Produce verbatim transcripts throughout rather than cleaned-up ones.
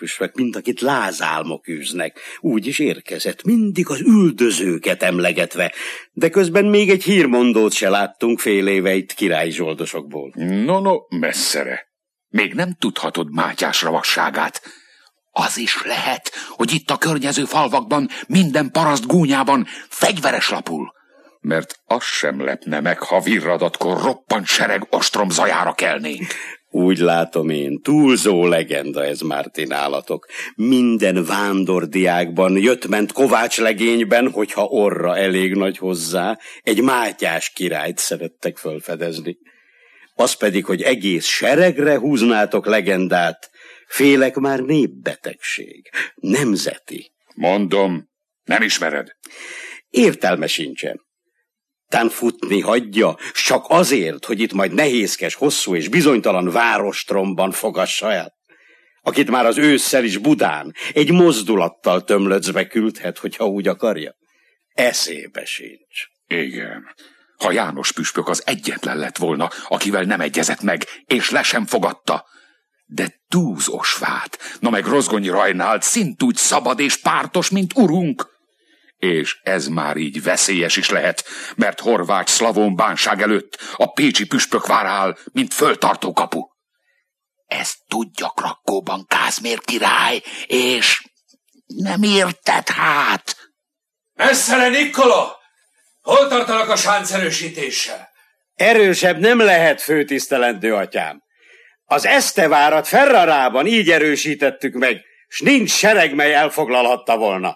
püspök, mint akit lázálmok űznek. Úgy is érkezett, mindig az üldözőket emlegetve, de közben még egy hírmondót se láttunk fél éve itt királyi zsoldosokból. No, no, messzere. Még nem tudhatod Mátyás ravasságát. Az is lehet, hogy itt a környező falvakban minden paraszt gúnyában fegyveres lapul. Mert az sem lepne meg, ha virradatkor roppant sereg ostrom zajára kelnénk. Úgy látom én, túlzó legenda ez Márti nálatok. Minden vándordiákban, jött-ment Kovács legényben, hogyha orra elég nagy hozzá, egy Mátyás királyt szerettek fölfedezni. Az pedig, hogy egész seregre húznátok legendát, félek már népbetegség, nemzeti. Mondom, nem ismered. Értelme sincsen. Tán futni hagyja, s csak azért, hogy itt majd nehézkes, hosszú és bizonytalan várostromban fogassa el, akit már az ősszel is Budán egy mozdulattal tömlöcbe küldhet, hogyha úgy akarja. Eszébe sincs. Igen. Ha János püspök az egyetlen lett volna, akivel nem egyezett meg, és le sem fogadta. De Túz Osvát, na meg Rozgonyi Rajnált szintúgy szabad és pártos, mint urunk. És ez már így veszélyes is lehet, mert horvát szlavón bánság előtt a pécsi püspök vár áll, mint föltartó kapu. Ezt tudja Krakkóban Kázmér király, és nem érted hát. Messzere Nikkola! Hol tartanak a sánc erősítéssel? Erősebb nem lehet, főtisztelendő atyám. Az Esztevárat Ferrarában így erősítettük meg, s nincs sereg, mely elfoglalhatta volna.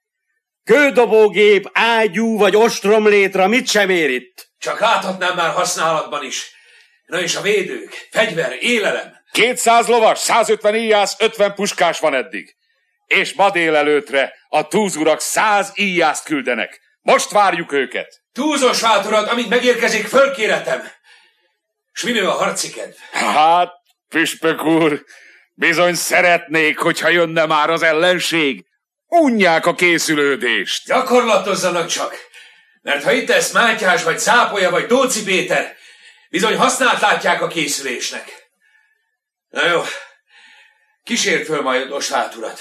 Kődobógép, ágyú vagy ostromlétra mit sem ér itt. Csak láthatnám már használatban is. Na és a védők, fegyver, élelem. Kétszáz lovas, százötven íjász, ötven puskás van eddig. És ma délelőtre a túzurak száz íjászt küldenek. Most várjuk őket. Túzos váturat, amint megérkezik, fölkéretem. S minő a harci kedv? Hát, püspök úr, bizony szeretnék, hogyha jönne már az ellenség. Unják a készülődést. Gyakorlatozzanak csak, mert ha itt lesz Mátyás, vagy Zápolya, vagy Dóczy Péter, bizony hasznát látják a készülésnek. Na jó, kísérd föl majd Osvát urat.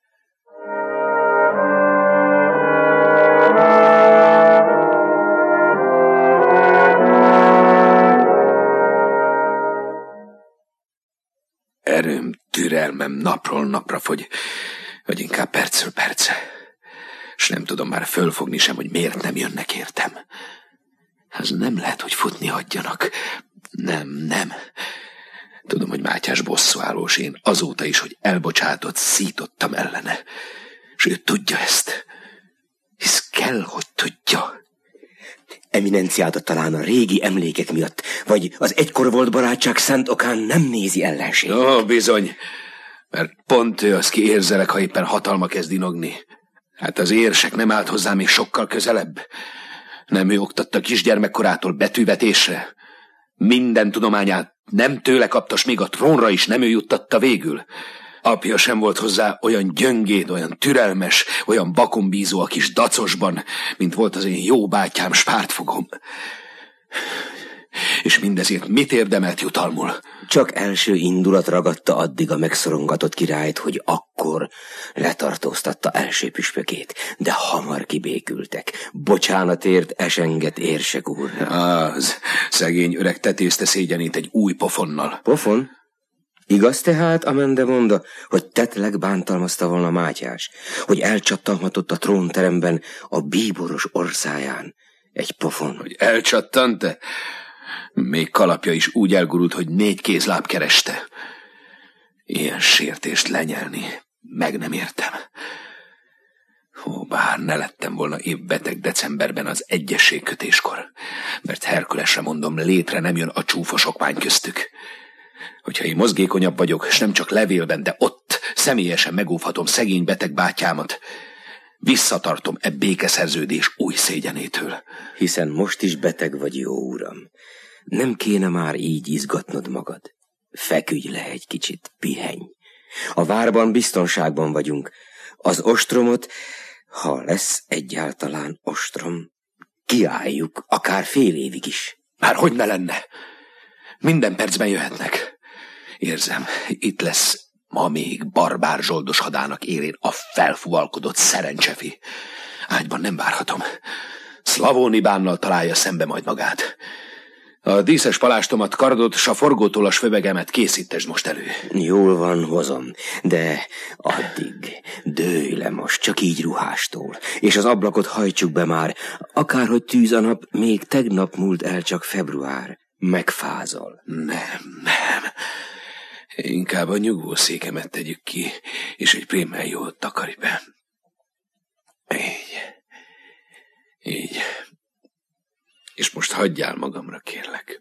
Erőm, türelmem napról napra fogy, vagy inkább percről perce. S nem tudom már fölfogni sem, hogy miért nem jönnek értem. Ez nem lehet, hogy futni hagyjanak. Nem, nem. Tudom, hogy Mátyás bosszúállós, én azóta is, hogy elbocsátott, szítottam ellene. S ő tudja ezt. Hisz kell, hogy tudja. Eminenciáta talán a régi emlékek miatt, vagy az egykor volt barátság szent okán nem nézi ellenség. Ó, bizony. Mert pont ő az, ki érzelek, ha éppen hatalma kezd inogni. Hát az érsek nem állt hozzá még sokkal közelebb. Nem ő oktatta kisgyermekkorától betűvetésre. Minden tudományát nem tőle kapta, s még a trónra is nem ő juttatta végül. Apja sem volt hozzá olyan gyöngéd, olyan türelmes, olyan bakombízó a kis dacosban, mint volt az én jó bátyám Spártfogom. És mindezért mit érdemelt jutalmul? Csak első indulat ragadta addig a megszorongatott királyt, hogy akkor letartóztatta első püspökét, de hamar kibékültek. Bocsánatért esengett érsek úr. Az, szegény öreg tetézte szégyenét egy új pofonnal. Pofon? Igaz tehát, amende monda, hogy tetleg bántalmazta volna Mátyás, hogy elcsattanhatott a trónteremben a bíboros orszáján. Egy pofon. Hogy elcsattant-e? Még kalapja is úgy elgurult, hogy négy kézláb kereste. Ilyen sértést lenyelni, meg nem értem. Ó, bár ne lettem volna épp beteg decemberben az egyességkötéskor, mert Herkulesre mondom, létre nem jön a csúfos okmány köztük. Hogyha én mozgékonyabb vagyok, s nem csak levélben, de ott személyesen megóvhatom szegény beteg bátyámat, visszatartom e békeszerződés új szégyenétől. Hiszen most is beteg vagy, jó uram. Nem kéne már így izgatnod magad. Feküdj le egy kicsit, pihenj. A várban biztonságban vagyunk. Az ostromot, ha lesz egyáltalán ostrom, kiálljuk, akár fél évig is. Már hogy ne lenne? Minden percben jöhetnek. Érzem, itt lesz Ma még barbár zsoldos hadának élén a felfuvalkodott szerencsefi. Ágyban nem várhatom. Szlavóni bánnal találja szembe majd magát. A díszes palástomat, kardot, s a forgótolas fövegemet készítesd most elő. Jól van, hozom, de addig dőlj le most, csak így ruhástól, és az ablakot hajtsuk be már, akárhogy tűz a nap, még tegnap múlt el csak február. Megfázol. Nem, nem. Inkább a nyugvószékemet tegyük ki, és egy prémmel jót takarj be. Így. Így. És most hagyjál magamra, kérlek.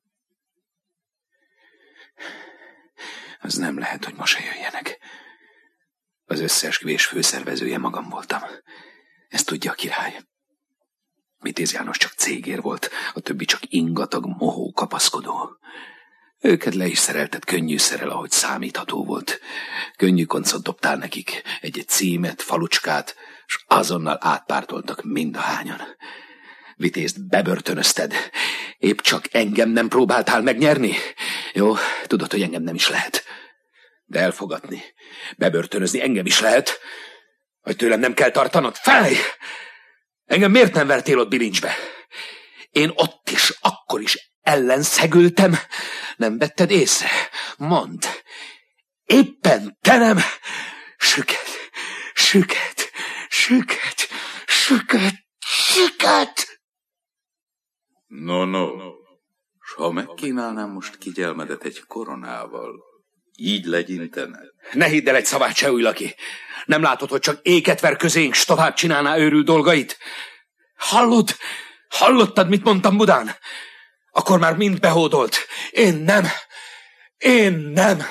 Az nem lehet, hogy ma se jöjjenek. Az összeesküvés főszervezője magam voltam. Ezt tudja a király. Vitéz János csak cégér volt, a többi csak ingatag, mohó, kapaszkodó. Őket le is szereltet könnyűszerrel, ahogy számítható volt. Könnyű koncot dobtál nekik, egy-egy címet, falucskát, s azonnal átpártoltak mindahányan. Vitézt bebörtönözted. Épp csak engem nem próbáltál megnyerni? Jó, tudod, hogy engem nem is lehet. De elfogadni, bebörtönözni engem is lehet. Hogy tőlem nem kell tartanod? Felej! Engem miért nem vertél ott bilincsbe? Én ott is, akkor is ellenszegültem. Nem vetted észre? Mondd. Éppen te nem. Süket, süket, süket, süket, süket. No, no. S ha megkínálnám most kigyelmedet egy koronával, így legyintene? Ne hidd el egy szavát se, Újlaki. Nem látod, hogy csak éket ver közénk, s tovább csinálná őrült dolgait? Hallod? Hallottad, mit mondtam Budán? Akkor már mind behódolt. Én nem. Én nem.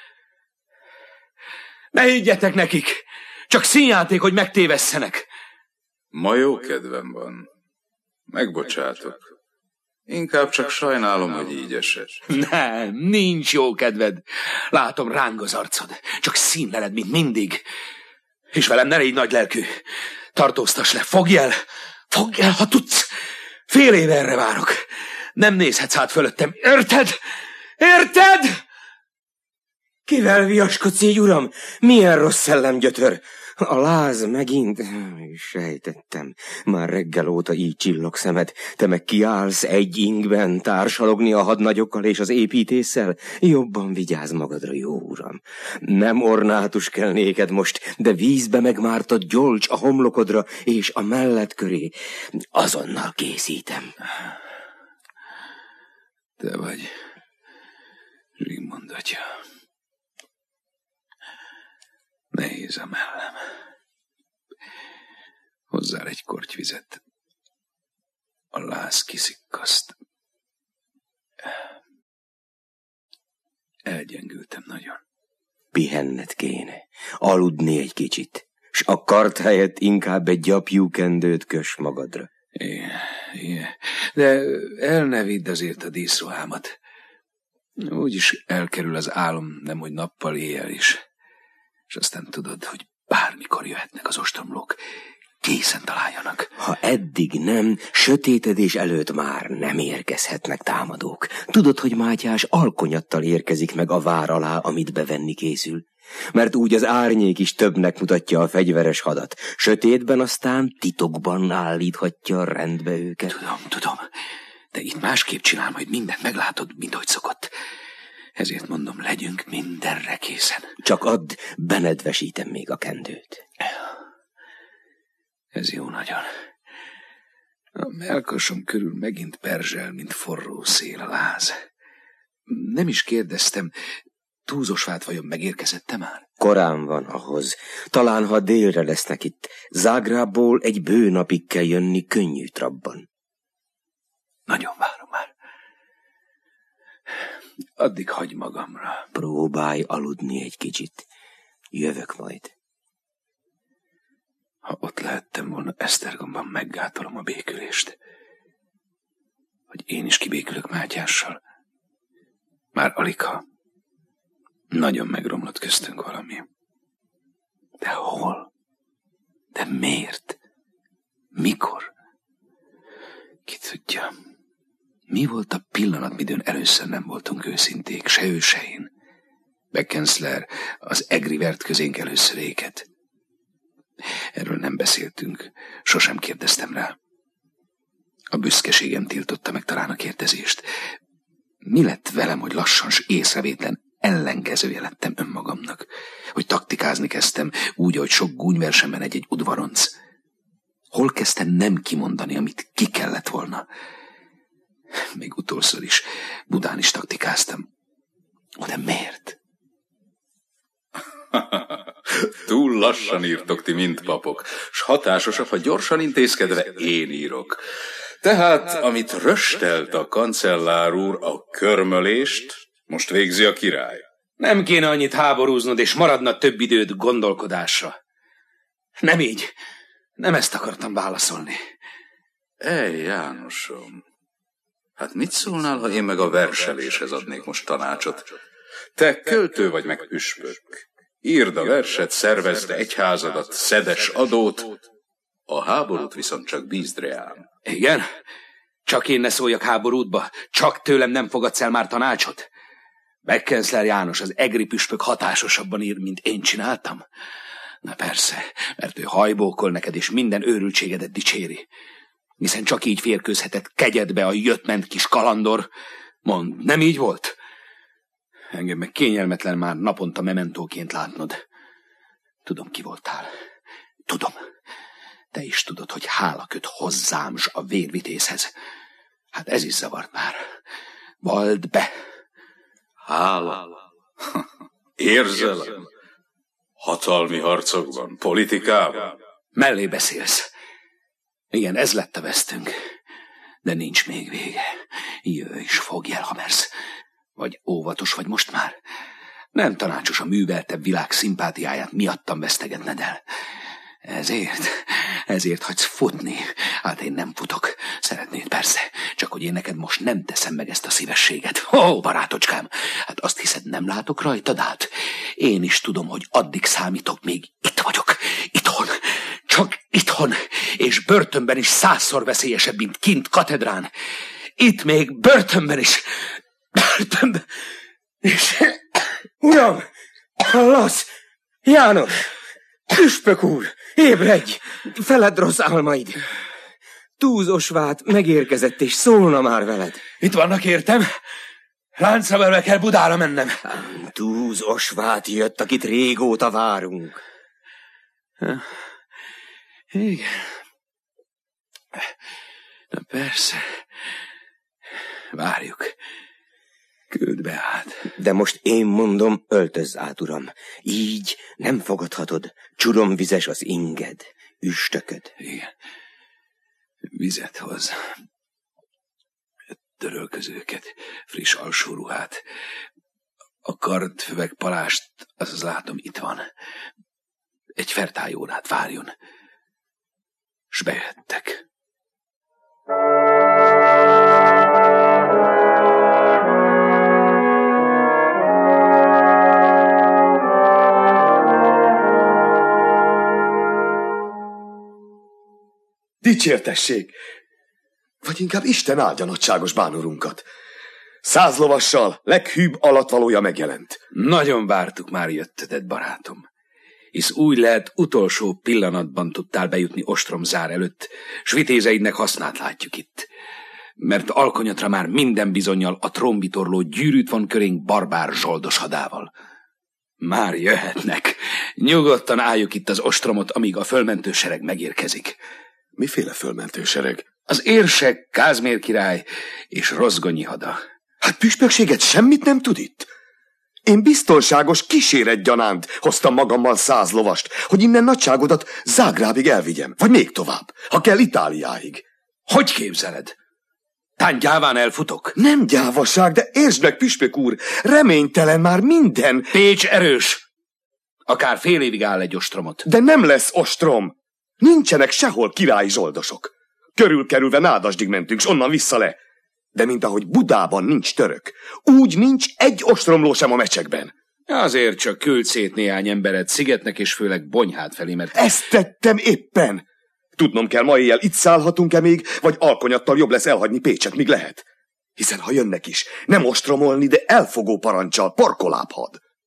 Ne higgyetek nekik. Csak színjáték, hogy megtévesszenek. Ma jó kedvem van. Megbocsátok. Inkább csak sajnálom, hogy így esett. Nem, nincs jó kedved. Látom, ráng az arcod. Csak színleled, mint mindig. És velem ne légy nagy lelkű. Tartóztass le, fogj el. Fogj el, ha tudsz. Fél éve erre várok. Nem nézhetsz át fölöttem. Érted? Érted? Kivel viaskodsz így, uram? Milyen rossz szellemgyötör? A láz megint... Sejtettem. Már reggel óta így csillog szemed. Te meg kiállsz egy ingben társalogni a hadnagyokkal és az építéssel? Jobban vigyázz magadra, jó uram. Nem ornátus kell néked most, de vízbe megmártad gyolcs a homlokodra és a mellett köré. Azonnal készítem. Te vagy Zsigmond atya. Nehéz a mellem. Hozzál egy korty vizet. A láz kiszikkaszt. Elgyengültem nagyon. Pihenned kéne. Aludni egy kicsit. S a kart helyett inkább egy gyapjúkendőt kös magadra. Igen, igen. De el ne vidd azért a díszruhámat. Úgyis elkerül az álom, nemhogy nappal éjjel is. És aztán tudod, hogy bármikor jöhetnek az ostromlók. Készen találjanak. Ha eddig nem, sötétedés előtt már nem érkezhetnek támadók. Tudod, hogy Mátyás alkonyattal érkezik meg a vár alá, amit bevenni készül? Mert úgy az árnyék is többnek mutatja a fegyveres hadat. Sötétben aztán titokban állíthatja rendbe őket. Tudom, tudom. De itt másképp csinál, majd mindent meglátod, mint ahogy szokott. Ezért mondom, legyünk mindenre készen. Csak add, benedvesítem még a kendőt. Ez jó nagyon. A mellkasom körül megint perzsel, mint forró szél a láz. Nem is kérdeztem, Túzosvát vajon megérkezette már? Korán van ahhoz. Talán, ha délre lesznek itt. Zágrábból egy bő napig kell jönni könnyű trabban. Nagyon várom már. Addig hagy magamra. Próbálj aludni egy kicsit. Jövök majd. Ha ott lehettem volna Esztergomban, meggátolom a békülést. Hogy én is kibékülök Mátyással. Már aligha. Nagyon megromlott köztünk valami. De hol? De miért? Mikor? Ki tudja. Mi volt a pillanat, midőn először nem voltunk őszinték, se ő, se én. Beckensler az egri vert közénk először éket. Erről nem beszéltünk, sosem kérdeztem rá. A büszkeségem tiltotta meg talán a kérdezést. Mi lett velem, hogy lassan s észrevétlen ellenkezője lettem önmagamnak? Hogy taktikázni kezdtem, úgy, ahogy sok gúnyversenben egy-egy udvaronc. Hol kezdtem nem kimondani, amit ki kellett volna? Még utolszor is, Budán is taktikáztam. De miért? Túl lassan írtok ti, mint papok, s hatásosabb, ha gyorsan intézkedve én írok. Tehát, amit röstelt a kancellár úr, a körmölést, most végzi a király. Nem kéne annyit háborúznod, és maradna több időd gondolkodásra. Nem így. Nem ezt akartam válaszolni. Ej, Jánosom, hát mit szólnál, ha én meg a verseléshez adnék most tanácsot? Te költő vagy meg püspök. Írd a verset, szervezd egyházadat, szedes adót, a háborút viszont csak bízd reám. Igen? Csak én ne szóljak háborútba? Csak tőlem nem fogadsz el már tanácsot? Beckensler János az egri püspök hatásosabban ír, mint én csináltam? Na persze, mert ő hajbókol neked, és minden őrültségedet dicséri. Hiszen csak így férkőzhetett kegyedbe a jött-ment kis kalandor. Mondd, nem így volt? Engem meg kényelmetlen már naponta mementóként látnod. Tudom, ki voltál. Tudom. Te is tudod, hogy hála köt hozzám s a vérvitézhez. Hát ez is zavart már. Vald be. Hála. Érzelem. Hatalmi harcokban, politikában. Mellé beszélsz. Igen, ez lett a vesztünk. De nincs még vége. Jöjj és fogj el, ha mersz. Vagy óvatos vagy most már. Nem tanácsos a műveltebb világ szimpátiáját miattam vesztegetned el. Ezért, ezért hagysz futni. Hát én nem futok. Szeretnéd persze, csak hogy én neked most nem teszem meg ezt a szívességet. Ó, barátocskám, hát azt hiszed, nem látok rajtad át? Én is tudom, hogy addig számítok, még itt vagyok. Itthon, csak itthon, és börtönben is százszor veszélyesebb, mint kint katedrán. Itt még börtönben is, börtönben és... Uram, hallasz? János, püspök úr, ébredj, feledd rossz álmaid. Túz Osvát megérkezett, és szólna már veled. Itt vannak, értem? Láncremelve kell Budára mennem. Túz Osvát jött, akit régóta várunk. Igen. Na persze. Várjuk. Küld be át. De most én mondom, öltözz át, uram. Így nem fogadhatod. Csuromvizes az inged, üstököd. Igen. Vizet hoz. Törölközőket, friss alsóruhát. A kardföveg palást, azaz látom, itt van. Egy fertályórát várjon. S bejöttek. Dicsértessék! Vagy inkább Isten áldja nagyságos bánorunkat. Száz lovassal, leghűbb alattvalója megjelent. Nagyon vártuk már jöttedet, barátom. Hisz úgy lehet, utolsó pillanatban tudtál bejutni ostromzár előtt, s vitézeidnek hasznát látjuk itt. Mert alkonyatra már minden bizonnyal a trónbitorló gyűrűt van körénk barbár zsoldos hadával. Már jöhetnek. Nyugodtan álljuk itt az ostromot, amíg a fölmentő sereg megérkezik. Miféle fölmentő sereg? Az érsek, Kázmér király és Rozgonyi hada. Hát püspökséget semmit nem tud itt? Én biztonságos kíséret gyanánt hoztam magammal száz lovast, hogy innen nagyságodat Zágrábig elvigyem, vagy még tovább, ha kell Itáliáig. Hogy képzeled? Tán gyáván elfutok? Nem gyávaság, de értsd meg, püspök úr, reménytelen már minden. Pécs erős. Akár fél évig áll egy ostromot. De nem lesz ostrom. Nincsenek sehol királyi zsoldosok. Körülkerülve Nádasdig mentünk, s onnan vissza le. De mint ahogy Budában nincs török, úgy nincs egy ostromló sem a mecsekben. Azért csak küld szét néhány emberet Szigetnek, és főleg Bonyhád felé, mert... Ezt tettem éppen! Tudnom kell, ma éjjel itt szállhatunk-e még, vagy alkonyattal jobb lesz elhagyni Pécset, míg lehet. Hiszen ha jönnek is, nem ostromolni, de elfogó parancsal, parkolábhad.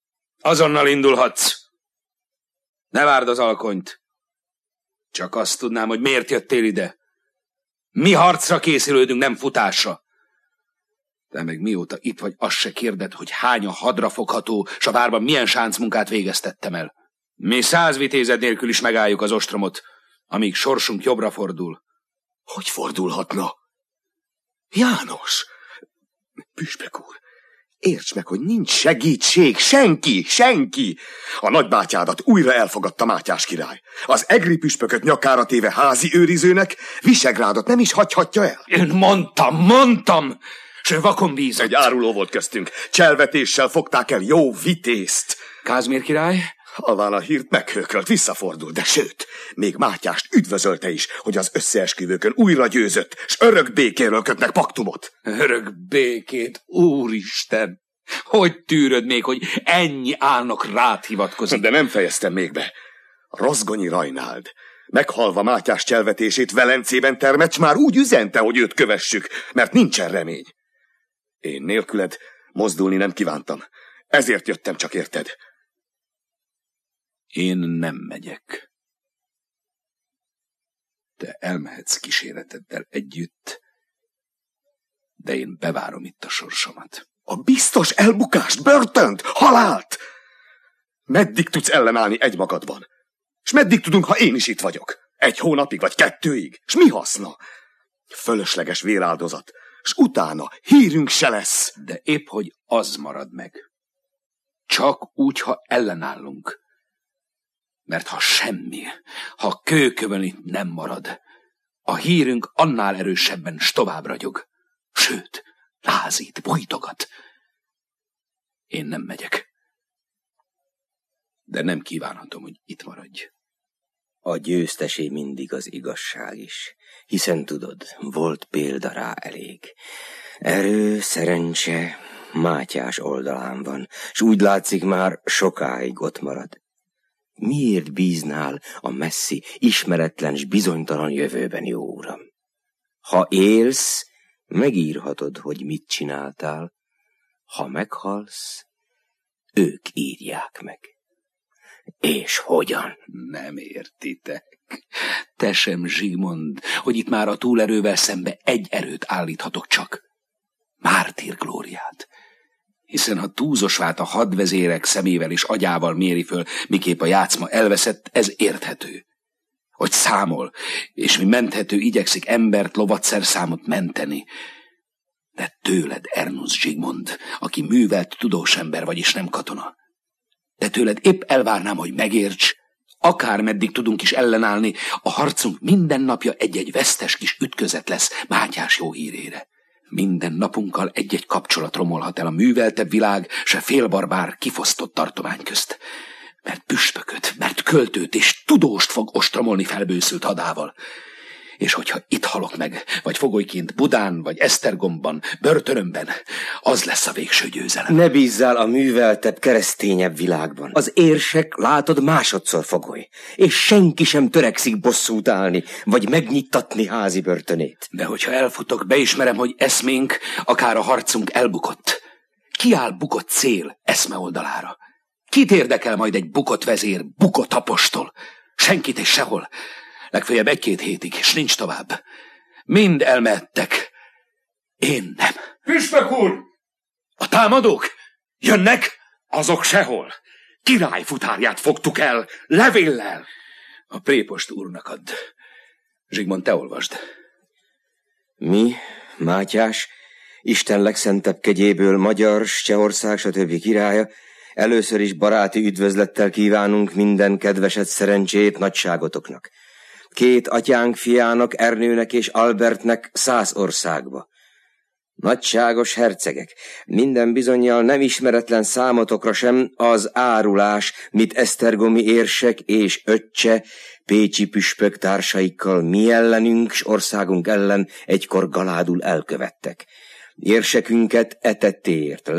Azonnal indulhatsz. Ne várd az alkonyt. Csak azt tudnám, hogy miért jöttél ide. Mi harcra készülődünk, nem futásra. De meg mióta itt vagy, azt se kérded, hogy hány a hadra fogható, s a várban milyen sáncmunkát végeztettem el. Mi száz vitézed nélkül is megálljuk az ostromot, amíg sorsunk jobbra fordul. Hogy fordulhatna? János! Püspök úr, érts meg, hogy nincs segítség, senki, senki! A nagybátyádat újra elfogadta Mátyás király. Az egri püspököt nyakára téve házi őrizőnek Visegrádot nem is hagyhatja el. Én mondtam, mondtam! S ő vakon bízott. Egy áruló volt köztünk. Cselvetéssel fogták el jó vitézt. Kázmér király? Halván a hírt meghökölt, visszafordul, de sőt, még Mátyást üdvözölte is, hogy az összeesküvőkön újra győzött, s örök békéről kötnek paktumot. Örök békét, úristen! Hogy tűröd még, hogy ennyi álnok rád hivatkozik? De nem fejeztem még be. Rozgonyi Rajnáld, meghalva Mátyás cselvetését Velencében termett, már úgy üzente, hogy őt kövessük, mert nincsen remény. Én nélküled mozdulni nem kívántam. Ezért jöttem csak érted. Én nem megyek. Te elmehetsz kíséreteddel együtt, de én bevárom itt a sorsomat. A biztos elbukást, börtönt, halált! Meddig tudsz ellenállni egymagadban? S meddig tudunk, ha én is itt vagyok? Egy hónapig vagy kettőig? S mi haszna? Fölösleges véráldozat, s utána hírünk se lesz. De épp, hogy az marad meg. Csak úgy, ha ellenállunk. Mert ha semmi, ha kőkövön itt nem marad, a hírünk annál erősebben s tovább ragyog. Sőt, lázít, bújtogat. Én nem megyek. De nem kívánhatom, hogy itt maradj. A győztesé mindig az igazság is, hiszen tudod, volt példa rá elég. Erő, szerencse Mátyás oldalán van, s úgy látszik már sokáig ott marad. Miért bíznál a messzi, ismeretlen s bizonytalan jövőben, jó uram? Ha élsz, megírhatod, hogy mit csináltál. Ha meghalsz, ők írják meg. És hogyan? Nem értitek. Te sem, Zsigmond, hogy itt már a túlerővel szembe egy erőt állíthatok csak. Mártír glóriát. Hiszen ha Túzosvát a hadvezérek szemével és agyával méri föl, miképp a játszma elveszett, ez érthető. Hogy számol, és mi menthető igyekszik embert, lovat, szerszámot menteni. De tőled, Ernus Zsigmond, aki művelt tudós ember vagy, és nem katona. De tőled épp elvárnám, hogy megérts, akármeddig tudunk is ellenállni, a harcunk minden napja egy-egy vesztes kis ütközet lesz Mátyás jó hírére. Minden napunkkal egy-egy kapcsolat romolhat el a műveltebb világ, se félbarbár kifosztott tartomány közt. Mert püspököt, mert költőt és tudóst fog ostromolni felbőszült hadával. És hogyha itt halok meg, vagy fogolyként Budán, vagy Esztergomban, börtönömben, az lesz a végső győzelem. Ne bízzál a műveltebb, keresztényebb világban. Az érsek, látod, másodszor fogoly, és senki sem törekszik bosszút állni, vagy megnyittatni házi börtönét. De hogyha elfutok, beismerem, hogy eszménk, akár a harcunk elbukott. Ki áll bukott cél eszme oldalára? Kit érdekel majd egy bukott vezér, bukott apostol? Senkit és sehol. Legfeljebb egy-két hétig, és nincs tovább. Mind elmehettek. Én nem. Püspök úr! A támadók? Jönnek? Azok sehol. Király futárját fogtuk el, levéllel. A prépost úrnak add. Zsigmond, te olvasd. Mi, Mátyás, Isten legszentebb kegyéből magyar, Csehország, stb. Királya, először is baráti üdvözlettel kívánunk minden kedveset, szerencsét nagyságotoknak. Két atyánk fiának, Ernőnek és Albertnek száz országba. Nagyságos hercegek, minden bizonnyal nem ismeretlen számotokra sem az árulás, mit esztergomi érsek és öccse, pécsi püspök társaikkal mi ellenünk s országunk ellen egykor galádul elkövettek. Érsekünket etettéért